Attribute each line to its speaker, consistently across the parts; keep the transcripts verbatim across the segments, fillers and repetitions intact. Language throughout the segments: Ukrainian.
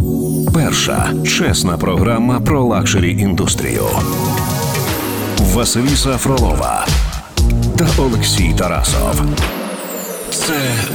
Speaker 1: Перша чесна програма про лакшері-індустрію. Василіса Фролова та Олексій Тарасов. Це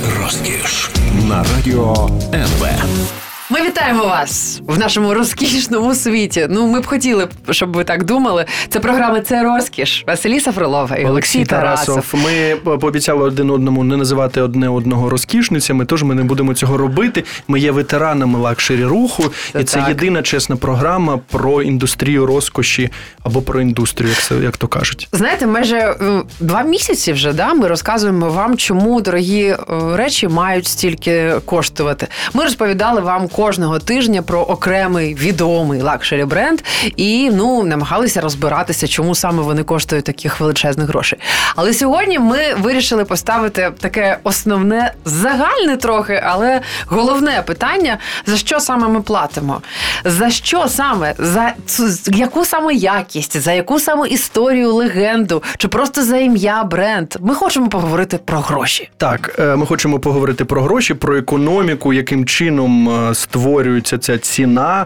Speaker 1: розкіш на радіо ен ве.
Speaker 2: Ми вітаємо вас в нашому розкішному світі. Ну, ми б хотіли, щоб ви так думали. Це програма «Це розкіш». Василіса Фролова і Олексій Тарасов.
Speaker 3: Тарасов. Ми пообіцяли один одному не називати одне одного розкішницями, тож ми не будемо цього робити. Ми є ветеранами лакшері-руху, це і це так. Єдина чесна програма про індустрію розкоші або про індустрію, як, це, як то кажуть.
Speaker 2: Знаєте, майже два місяці вже да, ми розказуємо вам, чому дорогі речі мають стільки коштувати. Ми розповідали вам кожного тижня про окремий відомий лакшері бренд і, ну, намагалися розбиратися, чому саме вони коштують таких величезних грошей. Але сьогодні ми вирішили поставити таке основне, загальне трохи, але головне питання, за що саме ми платимо? За що саме? За яку саме якість? За яку саме історію, легенду? Чи просто за ім'я бренд? Ми хочемо поговорити про гроші.
Speaker 3: Так, ми хочемо поговорити про гроші, про економіку, яким чином створюється ця ціна,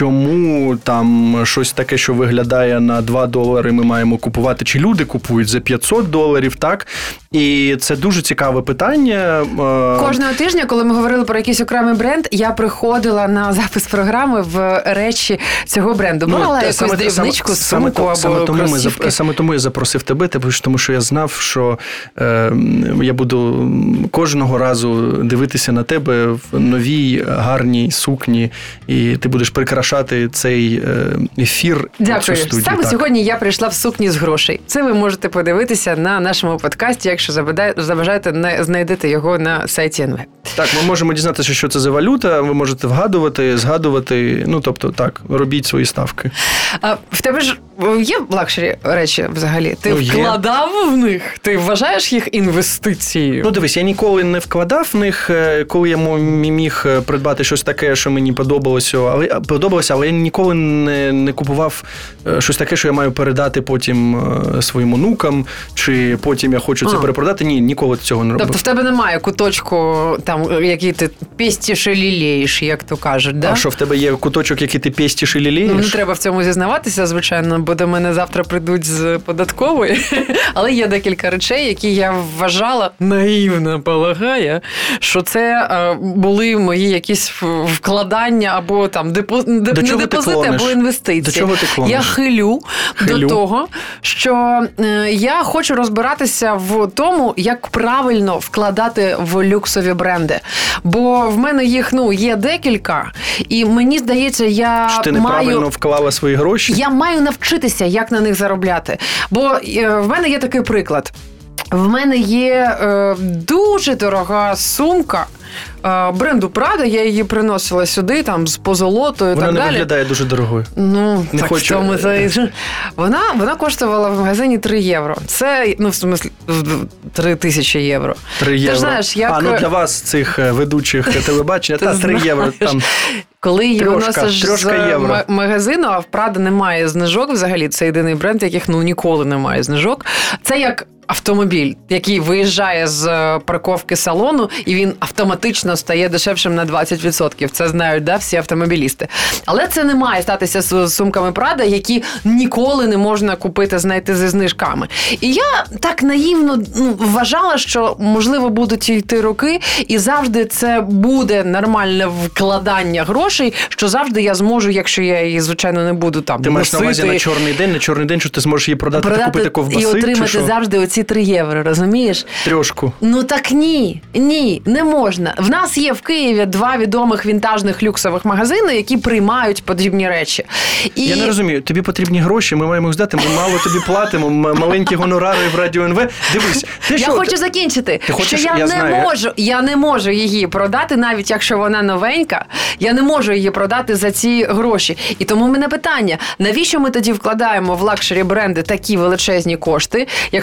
Speaker 3: чому там щось таке, що виглядає на два долари, ми маємо купувати, чи люди купують за п'ятсот доларів, так? І це дуже цікаве питання.
Speaker 2: Кожного тижня, коли ми говорили про якийсь окремий бренд, я приходила на запис програми в речі цього бренду. Мала ну, якусь дрібничку, сумку або
Speaker 3: саме тому,
Speaker 2: кросівки.
Speaker 3: ми, саме тому я запросив тебе, тому що я знав, що е, я буду кожного разу дивитися на тебе в новій, гарній сукні, і ти будеш прикрашати цей ефір.
Speaker 2: Дякую.
Speaker 3: Студію,
Speaker 2: Саме
Speaker 3: так.
Speaker 2: Сьогодні я прийшла в сукні з грошей. Це ви можете подивитися на нашому подкасті, якщо забажаєте, знайдете його на сайті ен ве.
Speaker 3: Так, ми можемо дізнатися, що це за валюта, ви можете вгадувати, згадувати, ну, тобто, так, робіть свої ставки.
Speaker 2: А в тебе ж є лакшері речі взагалі? Ти
Speaker 3: ну,
Speaker 2: вкладав є. в них? Ти вважаєш їх інвестицією?
Speaker 3: Ну, дивись, я ніколи не вкладав в них, коли я міг придбати щось таке, що мені подобалося, але, подобалося, але я ніколи не, не купував щось таке, що я маю передати потім своїм онукам, чи потім я хочу це а. перепродати. Ні, ніколи цього не робив.
Speaker 2: Тобто в тебе немає куточку, там, який ти пестиш і лілеєш, як то кажуть, да?
Speaker 3: А що, в тебе є куточок, який ти пестиш і лілеєш?
Speaker 2: Ну, не треба в цьому зізнаватися, звичайно, бо до мене завтра прийдуть з податкової. Але є декілька речей, які я вважала, наївно полагаю, що це були мої якісь вкладання або там депо... не депозити, або інвестиції.
Speaker 3: До чого ти клониш?
Speaker 2: Я хилю, хилю до того, що я хочу розбиратися в тому, як правильно вкладати в люксові бренди. Бо в мене їх, ну, є декілька, і мені здається, я
Speaker 3: що ти
Speaker 2: маю...
Speaker 3: неправильно вклала свої гроші?
Speaker 2: Я маю навчитися, як на них заробляти. Бо в мене є такий приклад. В мене є е, дуже дорога сумка е, бренду Prada, я її приносила сюди, там, з позолотою і так далі.
Speaker 3: Вона не виглядає дуже дорогою.
Speaker 2: Ну,
Speaker 3: не
Speaker 2: так,
Speaker 3: хочу...
Speaker 2: тому це... вона, вона коштувала в магазині три євро. Це, ну, в смислі, три тисячі євро.
Speaker 3: три євро.
Speaker 2: Ти ж знаєш, як...
Speaker 3: А, ну для вас, цих ведучих телебачення, та три євро там...
Speaker 2: Коли її
Speaker 3: Трошка,
Speaker 2: виносиш з
Speaker 3: євро.
Speaker 2: магазину, а в Prada немає знижок взагалі, це єдиний бренд, яких, ну, ніколи немає знижок. Це як автомобіль, який виїжджає з парковки салону, і він автоматично стає дешевшим на двадцять відсотків. Це знають, да, всі автомобілісти. Але це не має статися з сумками Prada, які ніколи не можна купити, знайти зі знижками. І я так наївно, ну, вважала, що, можливо, будуть йти роки, і завжди це буде нормальне вкладання грошей, що завжди я зможу, якщо я її, звичайно, не буду там
Speaker 3: ти маєш на увазі на чорний день, на чорний день, що ти зможеш її продати, продати та купити ковбаси,
Speaker 2: і отримати
Speaker 3: чи що?
Speaker 2: завжди оці три євро, розумієш?
Speaker 3: Трьошку.
Speaker 2: Ну так ні, ні, не можна. В нас є в Києві два відомих вінтажних люксових магазини, які приймають подібні речі. І...
Speaker 3: Я не розумію, тобі потрібні гроші, ми маємо їх здати, ми мало тобі платимо, маленькі гонорари в Радіо ен ве. Дивись, ти
Speaker 2: я
Speaker 3: що?
Speaker 2: хочу закінчити,
Speaker 3: ти хочеш?
Speaker 2: що я,
Speaker 3: я
Speaker 2: не
Speaker 3: знаю.
Speaker 2: можу, я не можу її продати, навіть якщо вона новенька, я не можу її продати за ці гроші. І тому в мене питання, навіщо ми тоді вкладаємо в лакшері бренди такі величезні кошти, якщо ми за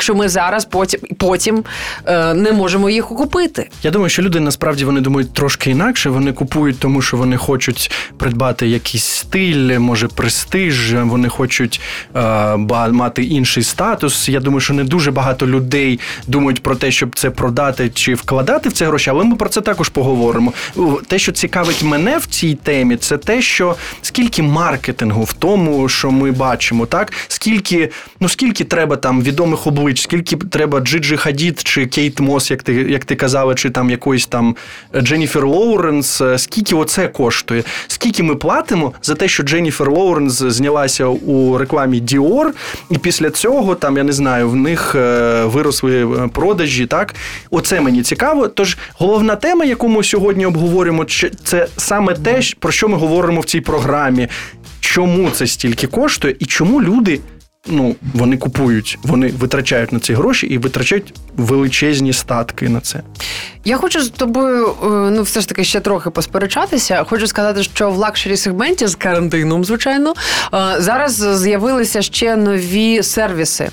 Speaker 2: зараз потім, потім е, не можемо їх купити.
Speaker 3: Я думаю, що люди насправді вони думають трошки інакше. Вони купують, тому що вони хочуть придбати якийсь стиль, може престиж, вони хочуть е, мати інший статус. Я думаю, що не дуже багато людей думають про те, щоб це продати чи вкладати в це гроші, але ми про це також поговоримо. Те, що цікавить мене в цій темі, це те, що скільки маркетингу в тому, що ми бачимо, так? Скільки, ну скільки треба там відомих облич, скільки треба Джиджі Хадід чи Кейт Мос, як ти, як ти казала, чи там якоїсь там Дженніфер Лоуренс, скільки оце коштує? Скільки ми платимо за те, що Дженніфер Лоуренс знялася у рекламі Dior, і після цього, там, я не знаю, в них виросли продажі, так? Оце мені цікаво. Тож, головна тема, яку ми сьогодні обговорюємо, це саме те, про що ми говоримо в цій програмі. Чому це стільки коштує і чому люди, ну, вони купують, вони витрачають на ці гроші і витрачають величезні статки на це.
Speaker 2: Я хочу з тобою, ну, все ж таки ще трохи посперечатися. Хочу сказати, що в лакшері-сегменті з карантином, звичайно, зараз з'явилися ще нові сервіси.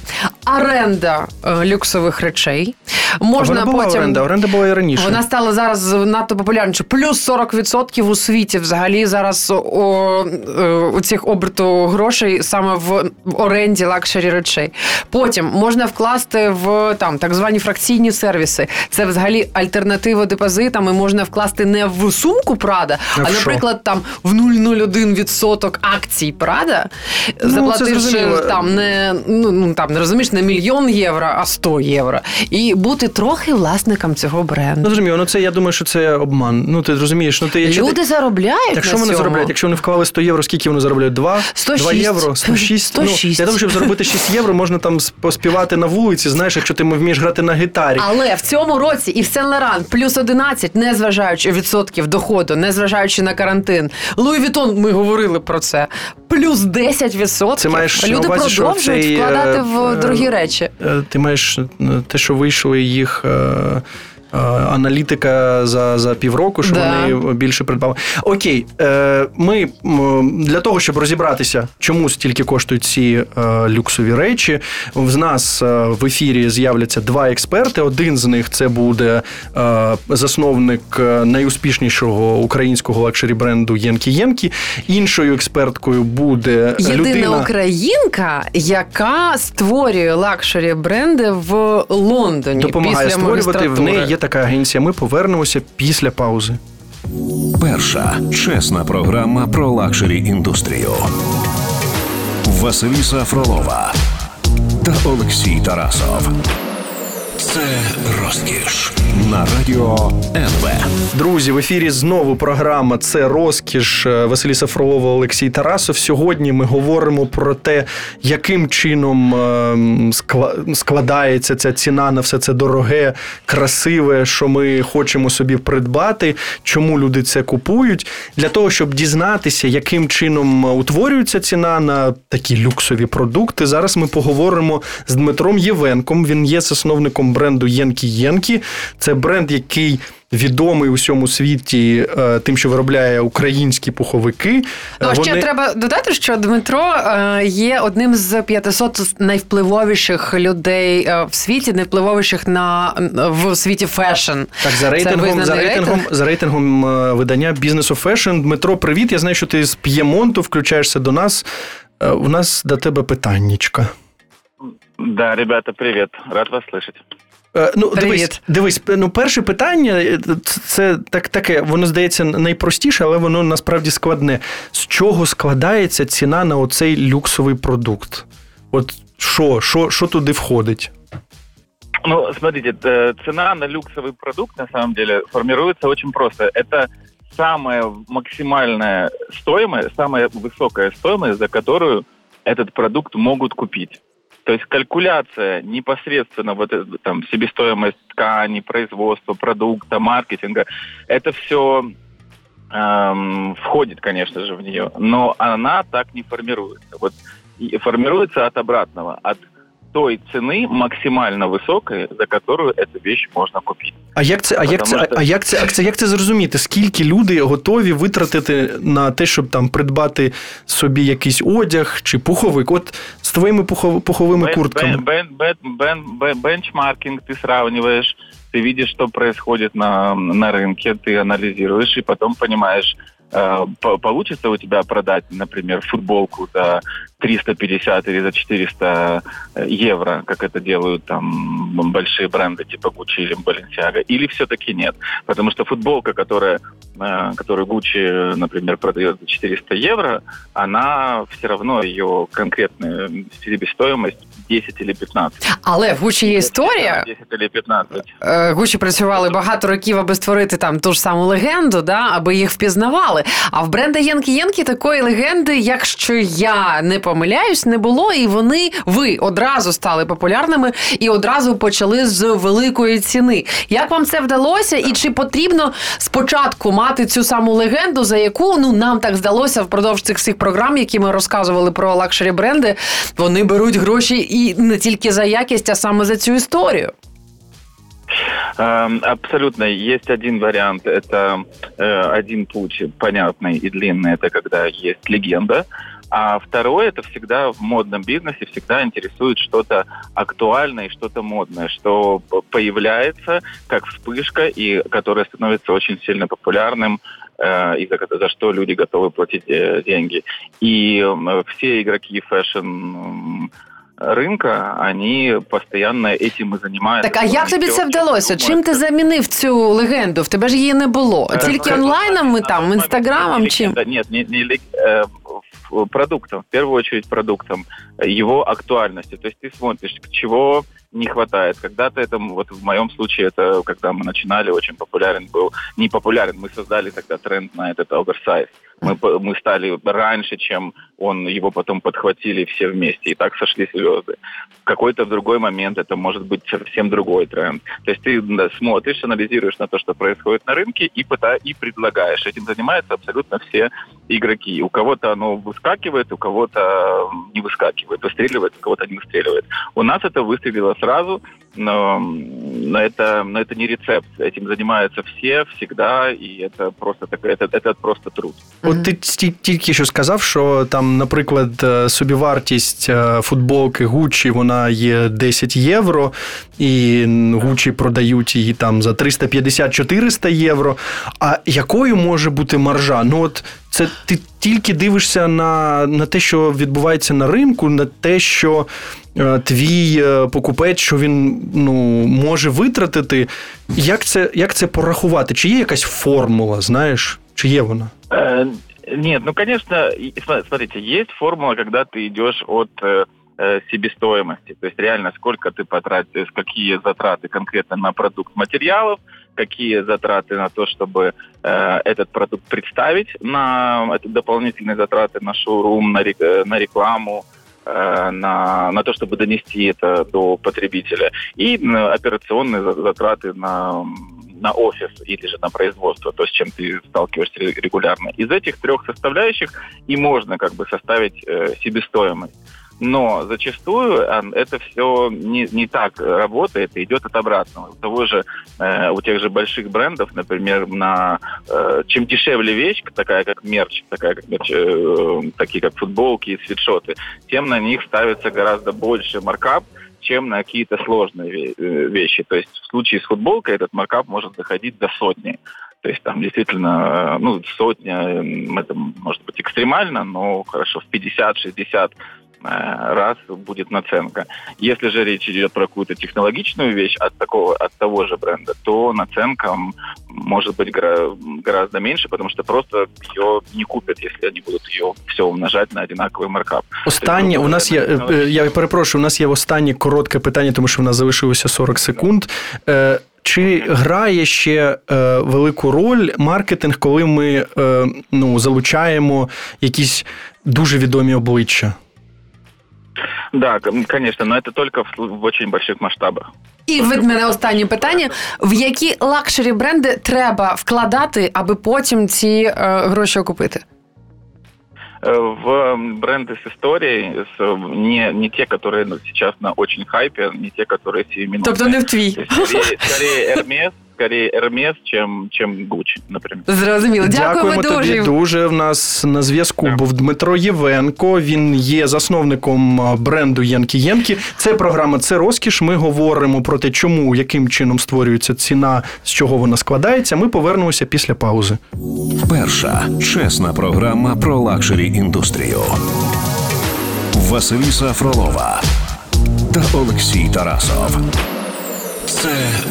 Speaker 2: Оренда люксових речей. Можна
Speaker 3: вона була
Speaker 2: потім...
Speaker 3: оренда, оренда була і раніше.
Speaker 2: Вона стала зараз надто популярнішою. Плюс сорок відсотків у світі взагалі зараз у, у цих оберту грошей саме в оренді лакшері речей. Потім можна вкласти в там так звані фракційні сервіси. Це взагалі альтернатива депозитам, і можна вкласти не в сумку Прада, а, а наприклад, там в нуль цілих нуль один відсоток акцій Прада, ну, заплативши там не, ну, там, не розумієш, не мільйон євро, а сто євро. І бути трохи власником цього бренду.
Speaker 3: Ну, розумію, ну це, я думаю, що це обман. Ну, ти розумієш, ну ти...
Speaker 2: Люди
Speaker 3: якщо ти,
Speaker 2: заробляють
Speaker 3: якщо
Speaker 2: на
Speaker 3: вони
Speaker 2: цьому.
Speaker 3: заробляють, якщо вони вклали сто євро, скільки вони заробляють? два?
Speaker 2: сто шість.
Speaker 3: два євро? сто шість?
Speaker 2: сто шість.
Speaker 3: Ну, для того, щоб заробити шість євро, можна там поспівати на вулиці, знаєш, якщо ти вмієш грати на гітарі.
Speaker 2: Але в цьому році і в Сен-Лоран плюс одинадцять, незважаючи відсотків доходу, незважаючи на карантин. Луї Вітон, ми говорили про це, плюс десять відсотків.
Speaker 3: Це маєш
Speaker 2: Люди
Speaker 3: на увазі,
Speaker 2: продовжують
Speaker 3: цей,
Speaker 2: вкладати в дорогі речі.
Speaker 3: Ти маєш те, що вийшли їх... аналітика за, за півроку, що да. вони більше придбали. Окей, ми для того, щоб розібратися, чому стільки коштують ці люксові речі, в нас в ефірі з'являться два експерти. Один з них це буде засновник найуспішнішого українського лакшері бренду Єнкі Єнкі. Іншою експерткою буде
Speaker 2: єдина
Speaker 3: людина...
Speaker 2: українка, яка створює лакшері бренди в Лондоні.
Speaker 3: Допомагає
Speaker 2: після
Speaker 3: створювати, в неї є така агенція. Ми повернемося після паузи.
Speaker 1: Перша чесна програма про лакшері-індустрію. Василіса Фролова та Олексій Тарасов. Це розкіш на радіо ен ве.
Speaker 3: Друзі, в ефірі знову програма «Це розкіш». Василіса Фролова, Олексій Тарасов. Сьогодні ми говоримо про те, яким чином складається ця ціна на все це дороге, красиве, що ми хочемо собі придбати, чому люди це купують. Для того, щоб дізнатися, яким чином утворюється ціна на такі люксові продукти, зараз ми поговоримо з Дмитром Євенком. Він є засновником бренду Єнкі Єнкі. Це бренд, який відомий у всьому світі е, тим, що виробляє українські пуховики.
Speaker 2: Ну, а
Speaker 3: Вони...
Speaker 2: ще треба додати, що Дмитро е, є одним з п'ятисот найвпливовіших людей е, в світі, найвпливовіших на, в світі фешн.
Speaker 3: Так, за рейтингом, за рейтингом,
Speaker 2: рейтинг.
Speaker 3: за рейтингом е, видання Business of Fashion. Дмитро, привіт. Я знаю, що ти з П'ємонту включаєшся до нас. Е, у нас до тебе питаннячка.
Speaker 4: Да, ребята, привет. Рад вас слышать.
Speaker 3: Ну, дивись, дивись, ну, перше питання, це так, таке, воно здається найпростіше, але воно насправді складне. З чого складається ціна на оцей люксовий продукт? От що, що, що туди входить?
Speaker 4: Ну, смотрите, цена на люксовый продукт, на самом деле, формируется очень просто. Это самая максимальная стоимость, самая высокая стоимость, за которую этот продукт могут купить. То есть калькуляция непосредственно вот там себестоимость ткани, производства, продукта, маркетинга, это все эм, входит, конечно же, в нее, но она так не формируется. Вот формируется от обратного, от той цены максимально высокой, за которую эту вещь можно купить.
Speaker 3: А як це, а як це, що... а як це, а це, як це зрозуміти? Скільки люди готові витратити на те, щоб там придбати собі якийсь одяг чи пуховик? От з твоїми пухов, пуховими бен, куртками.
Speaker 4: Бен, бен, бен, бен, бенчмаркинг, ты сравниваешь, ты видишь, что происходит на, на рынке, ты анализируешь и потом понимаешь, получится у тебя продать, например, футболку за триста пятьдесят или за четыреста евро, как это делают там большие бренды типа Gucci или Balenciaga, или все-таки нет? Потому что футболка, которая, которую Gucci, например, продает за четыреста евро, она все равно, ее конкретная себестоимость десять или пятнадцать.
Speaker 2: Але в Gucci є історія.
Speaker 4: десять или пятнадцать.
Speaker 2: Gucci працювали багато років, аби створити там ту ж саму легенду, да, аби їх впізнавали. А в бренда Янкі-Янкі такої легенди, якщо я не помиляюсь, не було, і вони, ви одразу стали популярними і одразу почали з великої ціни. Як вам це вдалося? І чи потрібно спочатку мати цю саму легенду, за яку, ну, нам так здалося впродовж цих всіх програм, які ми розказували про лакшері бренди, вони беруть гроші і не тільки за якість, а саме за цю історію?
Speaker 4: Абсолютно. Есть один вариант, это э, один путь, понятный и длинный, это когда есть легенда. А второе, это всегда в модном бизнесе, всегда интересует что-то актуальное и что-то модное, что появляется как вспышка, и которое становится очень сильно популярным, э, и за, за что люди готовы платить э, деньги. И э, все игроки фэшн ринка, вони постійно этим і займаються.
Speaker 2: Так, а як тобі це вдалося? Чим ти замінив цю легенду? В тебе ж її не було. Тільки онлайном, там, інстаграмом, чим?
Speaker 4: Нет, не, не, э, продуктом, в первую очередь продуктом, его актуальностью. То есть ты смотришь, чего не хватает. Когда-то это, вот в моем случае, это когда мы начинали, очень популярен был, не популярен, мы создали тогда тренд на этот оверсайз. Мы, мы стали раньше, чем он, его потом подхватили все вместе, и так сошли звезды. В какой-то в другой момент это может быть совсем другой тренд. То есть ты да, смотришь, анализируешь на то, что происходит на рынке, и, пыта, и предлагаешь. Этим занимаются абсолютно все игроки. У кого-то оно выскакивает, у кого-то не выскакивает, выстреливает, у кого-то не выстреливает. У нас это выстрелило сразу, но, но, это, но это не рецепт. Этим занимаются все, всегда, и это просто, такая, это, это просто труд.
Speaker 3: От ти тільки що сказав, що там, наприклад, собівартість футболки Gucci, вона є десять євро, і Gucci продають її там за триста п'ятдесят - чотириста євро. А якою може бути маржа? Ну от це ти тільки дивишся на, на те, що відбувається на ринку, на те, що е, твій покупець, що він ну, може витратити. Як це, як це порахувати? Чи є якась формула, знаєш? Чи є вона?
Speaker 4: Нет, ну, конечно, смотрите, есть формула, когда ты идешь от э, себестоимости, то есть реально сколько ты потратишь, какие затраты конкретно на продукт материалов, какие затраты на то, чтобы э, этот продукт представить, на это дополнительные затраты на шоурум, на, на рекламу, э, на, на то, чтобы донести это до потребителя, и э, операционные затраты на... на офис или же на производство, то, с чем ты сталкиваешься регулярно. Из этих трех составляющих и можно как бы составить э, себестоимость. Но зачастую это все не, не так работает и идет от обратного. У того же, э, у тех же больших брендов, например, на э, чем дешевле вещь, такая как мерч, такая как мерч, э, такие как футболки и свитшоты, тем на них ставится гораздо больше маркап, чем на какие-то сложные вещи. То есть в случае с футболкой этот маркап может заходить до сотни. То есть там действительно, ну, сотня, это может быть экстремально, но хорошо, в пятьдесят-шестьдесят раз будет наценка. Если же речь идет про какую-то технологичную вещь от такого, от того же бренда, то наценка может быть гора- гораздо меньше, потому что просто ее не купят, если они будут ее все умножать на одинаковый маркап.
Speaker 3: Останнє, у нас є, я перепрошую, у нас є останнє коротке питання, тому що в нас залишилося сорок секунд. Чи грає ще е, велику роль маркетинг, коли ми е, ну, залучаємо якісь дуже відомі обличчя?
Speaker 4: Да, конечно, но это только в, в очень больших масштабах.
Speaker 2: І від мене останнє питання. В які лакшері бренди треба вкладати, аби потім ці е, гроші окупити?
Speaker 4: в бренды с историей, с, не, не те, которые ну, сейчас на очень хайпе, не те, которые сиюминутные.
Speaker 2: Тобто не в твій.
Speaker 4: Скорее, скорее Hermes, скорее Hermes, чим, чим Gucci, наприклад.
Speaker 2: Зрозуміло. Дякуємо,
Speaker 3: Дякуємо тобі дуже. В нас на зв'язку yeah. був Дмитро Євенко. Він є засновником бренду Єнкі Єнкі. Це програма «Це розкіш». Ми говоримо про те, чому, яким чином створюється ціна, з чого вона складається. Ми повернемося після паузи.
Speaker 1: Перша чесна програма про лакшері-індустрію. Василіса Фролова та Олексій Тарасов. Це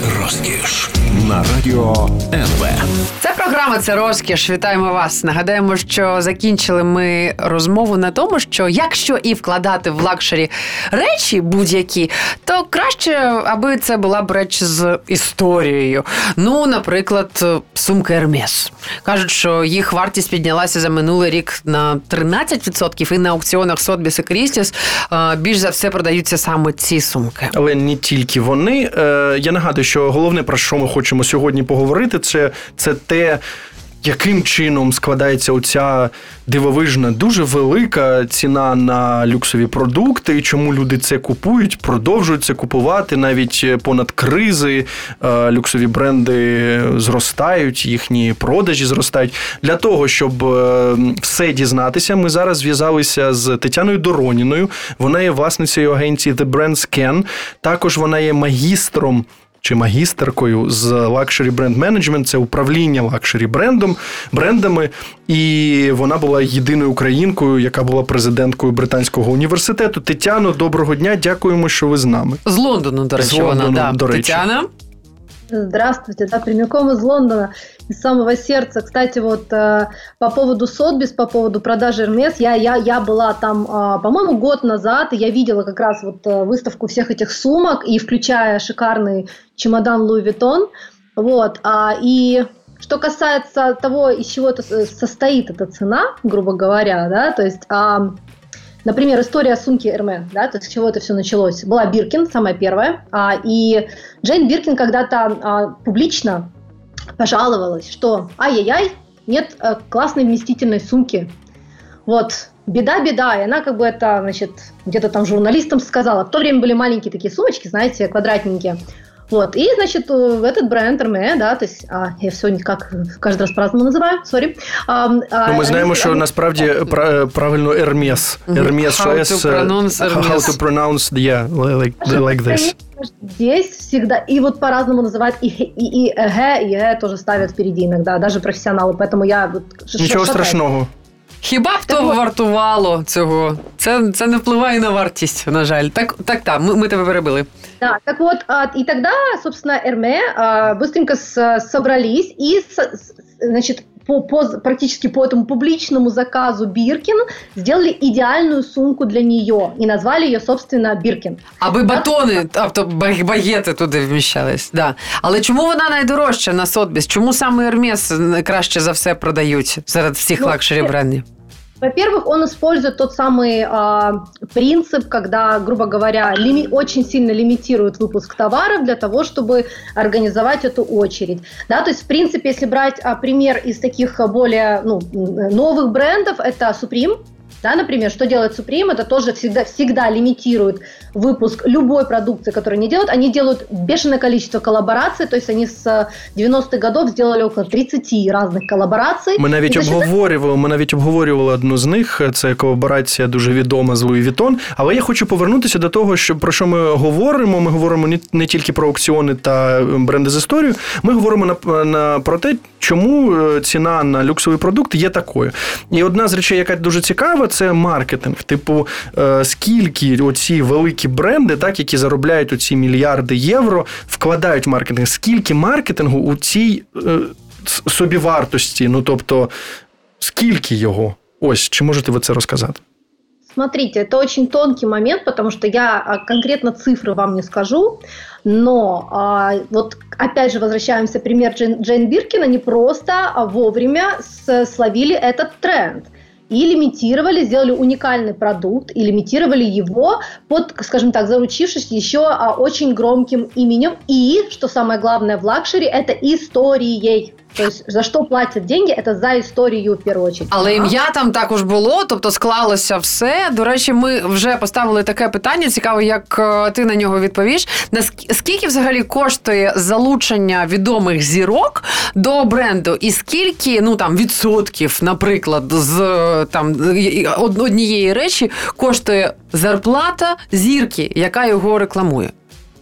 Speaker 1: розкіш на радіо ен ве.
Speaker 2: Це програма «Це розкіш». Вітаємо вас. Нагадаємо, що закінчили ми розмову на тому, що якщо і вкладати в лакшері речі будь-які, то краще, аби це була б реч з історією. Ну, наприклад, сумки Hermes. Кажуть, що їх вартість піднялася за минулий рік на тринадцять відсотків, і на аукціонах Sotheby's і Christie's більш за все продаються саме ці сумки.
Speaker 3: Але не тільки вони. Я нагадую, що головне, про що ми хочемо сьогодні поговорити, це, це те, яким чином складається оця дивовижна, дуже велика ціна на люксові продукти, і чому люди це купують, продовжують це купувати, навіть понад кризи люксові бренди зростають, їхні продажі зростають. Для того, щоб все дізнатися, ми зараз зв'язалися з Тетяною Дороніною. Вона є власницею агенції The Brand Scan. Також вона є магістром чи магістеркою з Luxury Brand Management, це управління лакшері брендом, брендами, і вона була єдиною українкою, яка була президенткою Британського університету. Тетяно, доброго дня, дякуємо, що ви з нами.
Speaker 2: З Лондону, до речі,
Speaker 3: з Лондону,
Speaker 2: вона, да.
Speaker 3: до речі.
Speaker 2: Тетяна?
Speaker 5: Здравствуйте, да, прямиком из Лондона, из самого сердца. Кстати, вот э, по поводу Sotheby's, по поводу продажи Hermes, я, я, я была там, э, по-моему, год назад, и я видела как раз вот э, выставку всех этих сумок, и включая шикарный чемодан Louis Vuitton, вот, а, и что касается того, из чего это состоит эта цена, грубо говоря, да, то есть... А, Например, история сумки Hermes, да, то есть с чего это все началось. Была Биркин, самая первая, а, и Джейн Биркин когда-то а, публично пожаловалась, что ай-яй-яй, нет а, классной вместительной сумки. Вот, беда-беда, и она как бы это, значит, где-то там журналистам сказала. В то время были маленькие такие сумочки, знаете, квадратненькие. Вот, и, значит, этот бренд Hermes, да, то есть, а, я все никак каждый раз по-разному называю, сорі. А,
Speaker 3: ну, ми знаємо, що насправді правильно Hermes. Hermes,
Speaker 2: how to pronounce Hermes.
Speaker 3: How to pronounce, yeah, like, like this.
Speaker 5: Здесь всегда, и вот по-разному называют, и, и, и ЭГ, и ЭГ тоже ставят впереди иногда, даже профессионалы, поэтому я... Вот,
Speaker 3: Нічого страшного.
Speaker 2: Хіба б того вартувало цього? Це, це не впливає на вартість, на жаль. Так, так, так, ми, ми тебе перебили.
Speaker 5: Да, так вот, и тогда, собственно, Hermes быстренько собрались и, значит, по, по, практически по этому публичному заказу Биркин сделали идеальную сумку для нее и назвали ее, собственно, Биркин.
Speaker 2: Аби батони, тобто багети туди вміщались. Да. Але чому вона найдорожча на Sotheby's? Чому саме Hermes краще за все продають серед всіх ну, лакшері брендів?
Speaker 5: Во-первых, он использует тот самый э, принцип, когда, грубо говоря, лими- очень сильно лимитирует выпуск товаров для того, чтобы организовать эту очередь. Да, то есть, в принципе, если брать э, пример из таких более ну, новых брендов, это Supreme. Да, например, что делает Supreme, это тоже всегда, всегда лимитирует выпуск любой продукции, которую они делают. Они делают бешеное количество коллабораций, то есть они с девяностых годов сделали около тридцать разных коллабораций.
Speaker 3: Ми навіть обговорювали, ми навіть обговорювали одну з них, це колаборація дуже відома з Louis Vuitton, але я хочу повернутися до того, що, про що ми говоримо. Ми говоримо не, не тільки про аукціони та бренди з історією, ми говоримо на, на, про те, чому ціна на люксовий продукт є такою. І одна з речей, яка дуже цікава, це маркетинг. Типу, скільки оці великі бренди, так, які заробляють оці мільярди євро, вкладають в маркетинг. Скільки маркетингу у цій е, собівартості? Ну, тобто, скільки його? Ось, чи можете ви це розказати?
Speaker 5: Смотрите, это очень тонкий момент, потому что я конкретно цифры вам не скажу, но а, вот опять же возвращаемся в пример Джейн, Джейн Биркин, они просто вовремя словили этот тренд. И лимитировали, сделали уникальный продукт, и лимитировали его под, скажем так, заручившись еще а, очень громким именем. И, что самое главное в лакшери, это историей. Тобто, за що платять деньги, це за історію, в першу чергу.
Speaker 2: Але ім'я там також було, тобто склалося все. До речі, ми вже поставили таке питання, цікаво, як ти на нього відповіш. Скільки взагалі коштує залучення відомих зірок до бренду? І скільки, ну там, відсотків, наприклад, з там однієї речі коштує зарплата зірки, яка його рекламує?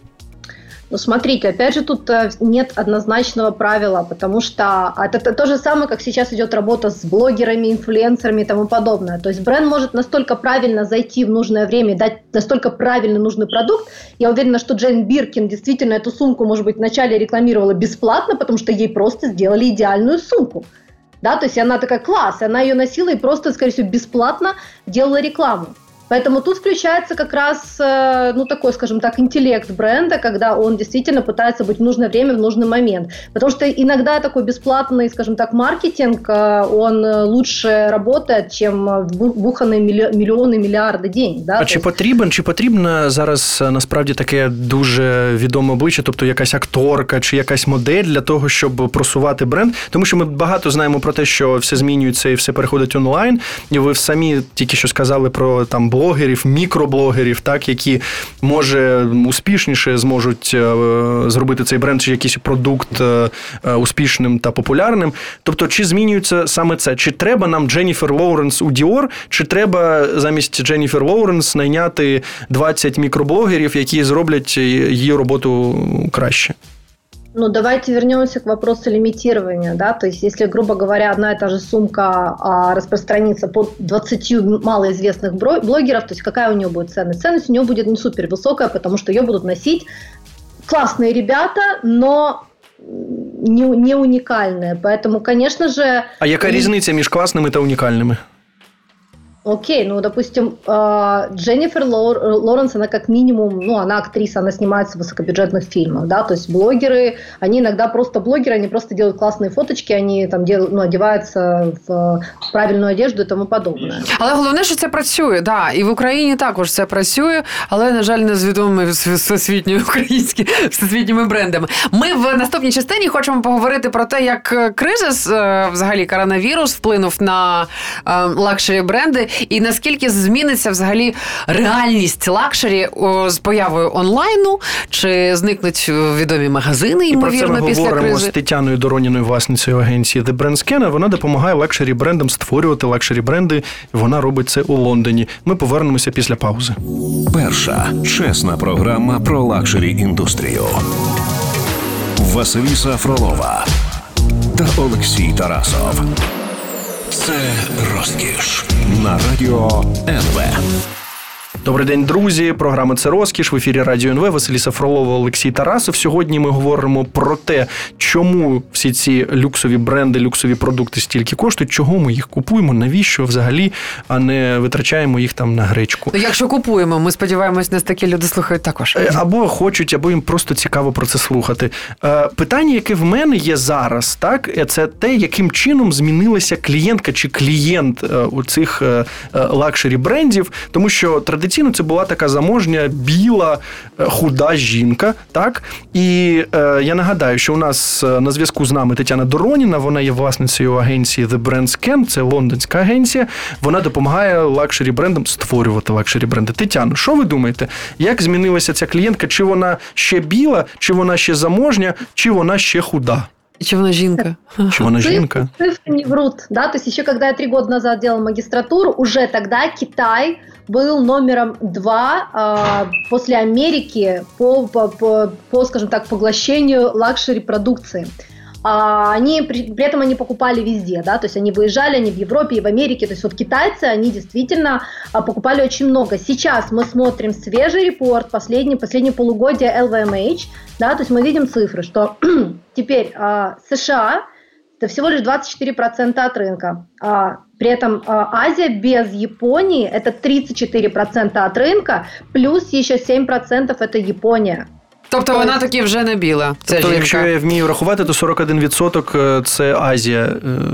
Speaker 5: Ну, смотрите, опять же, тут нет однозначного правила, потому что это то же самое, как сейчас идет работа с блогерами, инфлюенсерами и тому подобное. То есть бренд может настолько правильно зайти в нужное время, дать настолько правильный нужный продукт. Я уверена, что Джейн Биркин действительно эту сумку, может быть, вначале рекламировала бесплатно, потому что ей просто сделали идеальную сумку. Да, то есть она такая класс, она ее носила и просто, скорее всего, бесплатно делала рекламу. Поэтому тут включается как раз, ну, такой, скажем так, интеллект бренда, когда он действительно пытается быть в нужное время, в нужный момент. Потому что иногда такой бесплатный, скажем так, маркетинг, он лучше работает, чем вбухані мільйони, мільярди денег. Да?
Speaker 3: А чи потрібен, чи потрібно зараз насправді таке дуже відоме обличчя, тобто якась акторка чи якась модель для того, щоб просувати бренд? Тому що ми багато знаємо про те, що все змінюється і все переходить онлайн. І ви самі тільки що сказали про там блогерів, мікроблогерів, так, які, може, успішніше зможуть зробити цей бренд чи якийсь продукт успішним та популярним. Тобто, чи змінюється саме це? Чи треба нам Дженніфер Лоуренс у Dior, чи треба замість Дженніфер Лоуренс найняти двадцять мікроблогерів, які зроблять її роботу краще?
Speaker 5: Ну, давайте вернемся к вопросу лимитирования, да, то есть если, грубо говоря, одна и та же сумка а, распространится по двадцати малоизвестных блогеров, то есть какая у нее будет ценность? Ценность у нее будет не супер высокая, потому что ее будут носить классные ребята, но не, не уникальные, поэтому, конечно же...
Speaker 3: А яка різниця між класними та унікальними?
Speaker 5: Окей, ну, допустим, Дженнифер Лоуренс, она как минимум, ну, она актриса, она снимается в высокобюджетных фильмах, да, то есть блогеры, они иногда просто блогеры, они просто делают классные фоточки, они там делают, ну, одеваются в правильную одежду і тому подобне.
Speaker 2: Але головне, що це працює, да, і в Україні також це працює, але, на жаль, не з відомими всесвітніми українськими всесвітніми брендами. Ми в наступній частині хочемо поговорити про те, як кризис, взагалі коронавірус, вплинув на лакшері бренди, і наскільки зміниться взагалі реальність лакшері з появою онлайну, чи зникнуть відомі магазини, ймовірно, після кризи. І про це ми говоримо з Тетяною
Speaker 3: Дороніною, власницею агенції The Brand Scan. Вона допомагає лакшері брендам створювати лакшері бренди. Вона робить це у Лондоні. Ми повернемося після паузи.
Speaker 1: Перша чесна програма про лакшері індустрію. Василіса Фролова та Олексій Тарасов. Це розкіш на радіо ен ве.
Speaker 3: Добрий день, друзі. Програма «Це розкіш». В ефірі Радіо ен ве. Василіса Фролова, Олексій Тарасов. Сьогодні ми говоримо про те, чому всі ці люксові бренди, люксові продукти стільки коштують, чого ми їх купуємо, навіщо взагалі, а не витрачаємо їх там на гречку.
Speaker 2: Ну, якщо купуємо, ми сподіваємось, нас такі люди слухають також.
Speaker 3: Або хочуть, або їм просто цікаво про це слухати. Питання, яке в мене є зараз, так, це те, яким чином змінилася клієнтка чи клієнт у цих лакшері брендів, тому що традиційно це була така заможня, біла, худа жінка, так? І е, я нагадаю, що у нас на зв'язку з нами Тетяна Дороніна, вона є власницею агенції The Brand Scan, це лондонська агенція, вона допомагає лакшері брендам створювати лакшері бренди. Тетяно, що ви думаєте, як змінилася ця клієнтка? Чи вона ще біла, чи вона ще заможня, чи вона ще худа?
Speaker 2: Чи вона жінка?
Speaker 3: Чи вона жінка?
Speaker 5: Цифры не врут, да, то есть еще когда я три года назад делала магистратуру, уже тогда Китай был номером два э, после Америки по, по, по, по, скажем так, поглощению лакшери продукции. А они, при, при этом они покупали везде, да, то есть они выезжали, они в Европе и в Америке, то есть вот китайцы, они действительно а, покупали очень много. Сейчас мы смотрим свежий репорт, последний, последнее полугодие эл ви эм эйч, да, то есть мы видим цифры, что теперь а, США это всего лишь двадцать четыре процента от рынка, а, при этом а, Азия без Японии это тридцать четыре процента от рынка, плюс еще семь процентов это Япония.
Speaker 2: Тобто вона таки вже не біла, ця
Speaker 3: тобто,
Speaker 2: жінка.
Speaker 3: Якщо я вмію рахувати, то сорок один відсоток це Азія.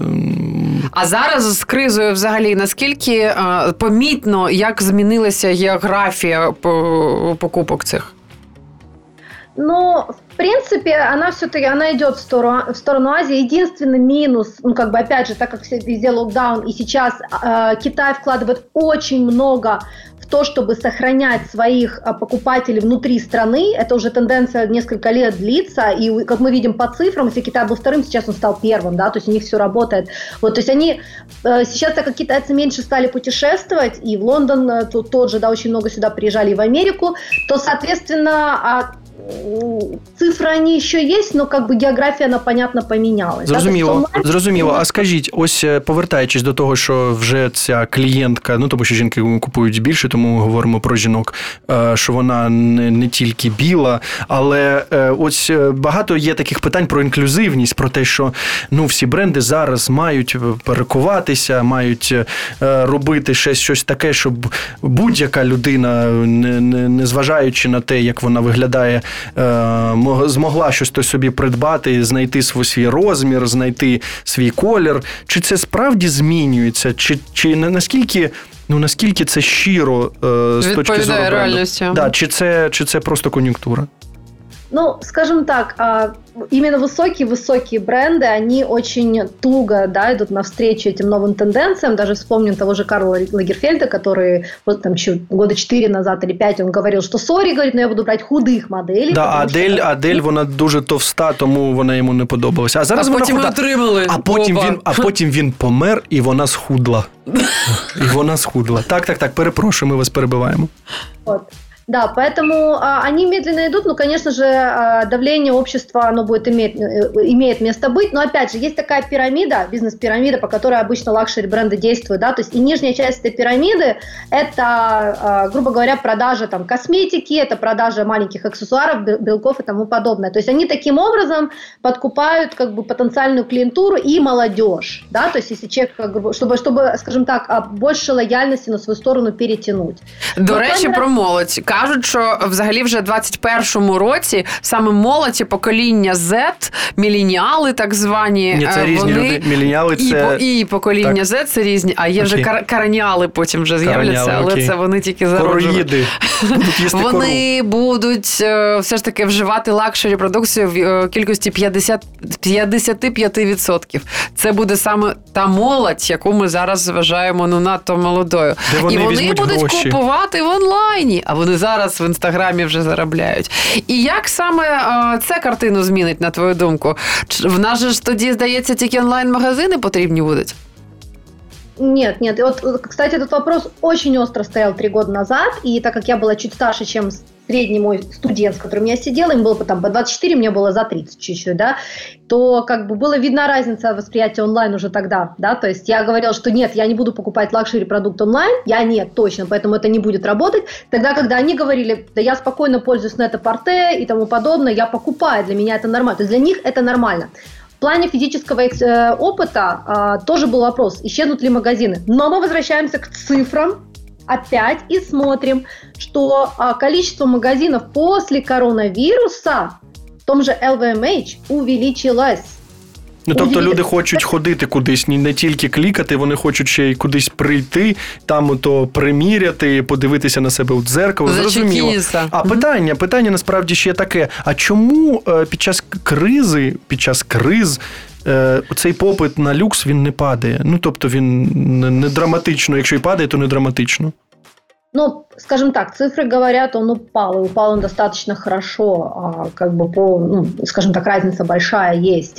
Speaker 2: А зараз з кризою взагалі наскільки а, помітно, як змінилася географія покупок цих?
Speaker 5: Ну, в принципе, она все-таки, она идет в сторону, в сторону Азии. Единственный минус, ну, как бы, опять же, так как везде локдаун, и сейчас э, Китай вкладывает очень много в то, чтобы сохранять своих э, покупателей внутри страны. Это уже тенденция несколько лет длится, и, как мы видим по цифрам, если Китай был вторым, сейчас он стал первым, да, то есть у них все работает. Вот, то есть они э, сейчас, так как китайцы меньше стали путешествовать, и в Лондон э, тут, тот же, да, очень много сюда приезжали, и в Америку, то, соответственно, а цифри они ще є, але как би географія, вона, понятно, помінялась.
Speaker 3: Зрозуміло,
Speaker 5: да?
Speaker 3: зрозуміло. А скажіть, ось повертаючись до того, що вже ця клієнтка, ну, тому що жінки купують більше, тому ми говоримо про жінок, що вона не, не тільки біла, але ось багато є таких питань про інклюзивність, про те, що, ну, всі бренди зараз мають перекуватися, мають робити щось, щось таке, щоб будь-яка людина, не, не, не зважаючи на те, як вона виглядає, змогла щось то собі придбати, знайти свій розмір, знайти свій колір. Чи це справді змінюється? Чи, чи наскільки, ну, наскільки це щиро е, з точки зору бренду?
Speaker 2: Реальності.
Speaker 3: Да, чи це, чи це просто кон'юнктура?
Speaker 5: Ну, скажем так, именно высокие-высокие бренды, они очень туго, да, идут навстречу этим новым тенденциям. Даже вспомним того же Карла Лагерфельда, который вот, там, года четыре назад или пять он говорил, что сорі, говорит, но я буду брать худых моделей.
Speaker 3: Да, Адель, що... Адель, вона дуже товста, тому вона йому не подобалася. А зараз
Speaker 2: а
Speaker 3: вона
Speaker 2: потім
Speaker 3: худа.
Speaker 2: отримали.
Speaker 3: А потім, він, а потім він помер, і вона схудла. І вона схудла. Так, так, так, перепрошую, ми вас перебиваємо.
Speaker 5: От. Да, поэтому а, они медленно идут, но, конечно же, а, давление общества, оно будет иметь, имеет место быть, но, опять же, есть такая пирамида, бизнес-пирамида, по которой обычно лакшери-бренды действуют, да, то есть и нижняя часть этой пирамиды, это, а, грубо говоря, продажа там косметики, это продажа маленьких аксессуаров, белков и тому подобное, то есть они таким образом подкупают, как бы, потенциальную клиентуру и молодежь, да, то есть если человек, чтобы, чтобы, скажем так, больше лояльности на свою сторону перетянуть.
Speaker 2: До
Speaker 5: но,
Speaker 2: речі, про молодь. Кажуть, що взагалі вже в двадцять першому році саме молодь і покоління Z, міленіали так звані,
Speaker 3: Ні, це різні
Speaker 2: вони...
Speaker 3: люди. Міленіали це...
Speaker 2: І, і покоління Z це різні, а є вже кар... караніали потім вже з'являться, але окей. Це вони тільки зароджують.
Speaker 3: Короїди. Будуть їсти кору.
Speaker 2: Вони будуть все ж таки вживати лакшері продукцію в кількості п'ятдесят, п'ятдесят п'ять відсотків. Це буде саме та молодь, яку ми зараз вважаємо ну надто молодою.
Speaker 3: Де вони
Speaker 2: і вони будуть
Speaker 3: гроші?
Speaker 2: Купувати в онлайні, а вони зараз в Інстаграмі вже заробляють. І як саме е, це картину змінить, на твою думку? В нас же ж тоді, здається, тільки онлайн-магазини потрібні будуть?
Speaker 5: Нет, нет. Вот, кстати, этот вопрос очень остро стоял три года назад, и так как я была чуть старше, чем средний мой студент, с которым я сидела, им было там по двадцать четыре, мне было за тридцать чуть-чуть, да, то как бы была видна разница восприятия онлайн уже тогда, да, то есть я говорила, что нет, я не буду покупать лакшери-продукт онлайн, я нет, точно, поэтому это не будет работать. Тогда, когда они говорили, да я спокойно пользуюсь Net-a-Porter и тому подобное, я покупаю, для меня это нормально, то есть для них это нормально. В плане физического э, опыта э, тоже был вопрос, исчезнут ли магазины. Но мы возвращаемся к цифрам опять и смотрим, что э, количество магазинов после коронавируса в том же ел ви ем ейч увеличилось.
Speaker 3: Ну, тобто люди хочуть ходити кудись, не тільки клікати, вони хочуть ще й кудись прийти, там то приміряти, подивитися на себе у дзеркало. Зрозуміло. А питання, питання насправді ще таке, а чому під час кризи, під час криз цей попит на люкс, він не падає? Ну, тобто він не драматично, якщо і падає, то не драматично.
Speaker 5: Ну, скажем так, цифры говорят, он упал, и упал он достаточно хорошо, как бы по, ну, скажем так, разница большая есть.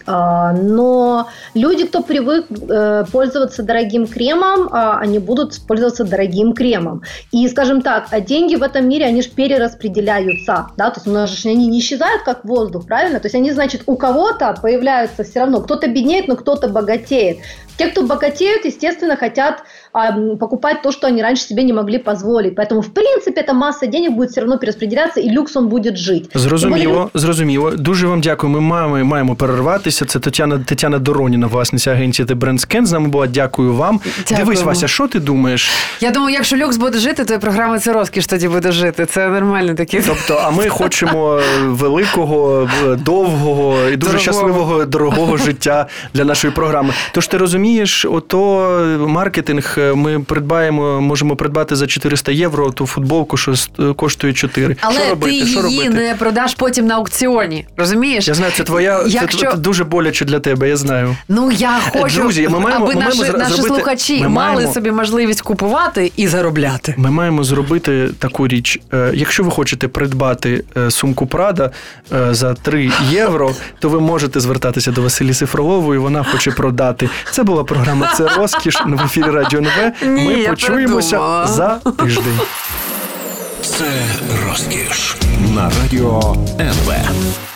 Speaker 5: Но люди, кто привык пользоваться дорогим кремом, они будут пользоваться дорогим кремом. И, скажем так, деньги в этом мире, они же перераспределяются, да, то есть у нас же они не исчезают, как воздух, правильно? То есть они, значит, у кого-то появляются все равно, кто-то беднеет, но кто-то богатеет. Те, кто богатеют, естественно, хотят а, покупать то, что они раньше себе не могли позволить. Поэтому, в принципе, эта масса денег будет все равно перераспределяться, і люкс он буде жити.
Speaker 3: Зрозуміло, зрозуміло. Дуже вам дякую. Ми маємо, маємо перерватися. Це Тетяна, Тетяна Дороніна, власниця агенції The Brand Scan. З нами була. Дякую вам. Дякуємо. Дивись, Вася, що ти думаєш?
Speaker 2: Я думаю, якщо люкс буде жити, то і програма «Це розкіш» тоді буде жити. Це нормально такі.
Speaker 3: Тобто, а ми хочемо великого, довгого і дуже дорогого. щасливого, дорогого життя для нашої програми. Тож ти розумієш, ото маркетинг ми придбаємо, можемо придбати за чотириста євро ту футболку, що коштує чотири.
Speaker 2: Але
Speaker 3: що робити?
Speaker 2: ти
Speaker 3: що
Speaker 2: її
Speaker 3: робити?
Speaker 2: не продаш потім на аукціоні, розумієш?
Speaker 3: Я знаю, це твоя,
Speaker 2: Якщо...
Speaker 3: це дуже боляче для тебе, я знаю.
Speaker 2: Ну, я хочу,
Speaker 3: Друзі, ми маємо,
Speaker 2: аби
Speaker 3: ми
Speaker 2: наші,
Speaker 3: маємо
Speaker 2: наші
Speaker 3: зробити,
Speaker 2: слухачі
Speaker 3: ми
Speaker 2: мали
Speaker 3: маємо,
Speaker 2: собі можливість купувати і заробляти.
Speaker 3: Ми маємо зробити таку річ. Якщо ви хочете придбати сумку Прада за три євро, то ви можете звертатися до Василі Сифролової, вона хоче продати. Це була програма «Це розкіш» в ефірі Радіо ен ве.
Speaker 2: Ні,
Speaker 3: Ми
Speaker 2: я
Speaker 3: почуємося
Speaker 2: придумала.
Speaker 3: за тиждень.
Speaker 1: Це розкіш на Радіо ен ве.